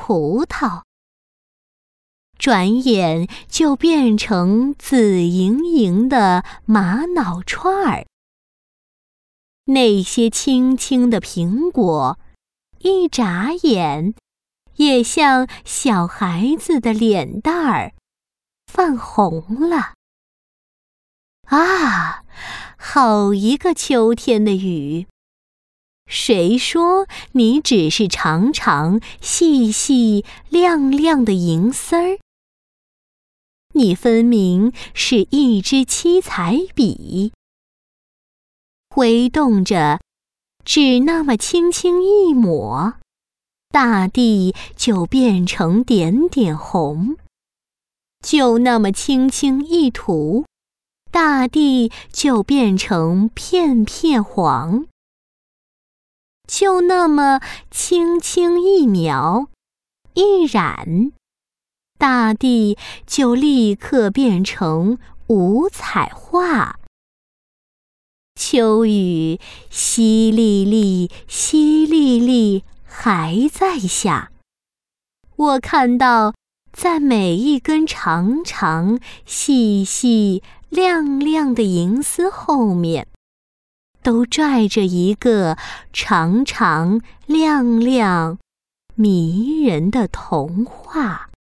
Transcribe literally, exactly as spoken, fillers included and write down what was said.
葡萄，转眼就变成紫莹莹的玛瑙串儿。那些青青的苹果，一眨眼，也像小孩子的脸蛋儿，泛红了。啊，好一个秋天的雨！谁说你只是长长、细细、亮亮的银丝儿？你分明是一支七彩笔，挥动着，只那么轻轻一抹，大地就变成点点红；就那么轻轻一涂，大地就变成片片黄；就那么轻轻一描一染，大地就立刻变成五彩画。秋雨淅沥沥，淅沥沥，还在下。我看到，在每一根长长、细细、亮亮的银丝后面，都拽着一个长长、亮亮、迷人的童话。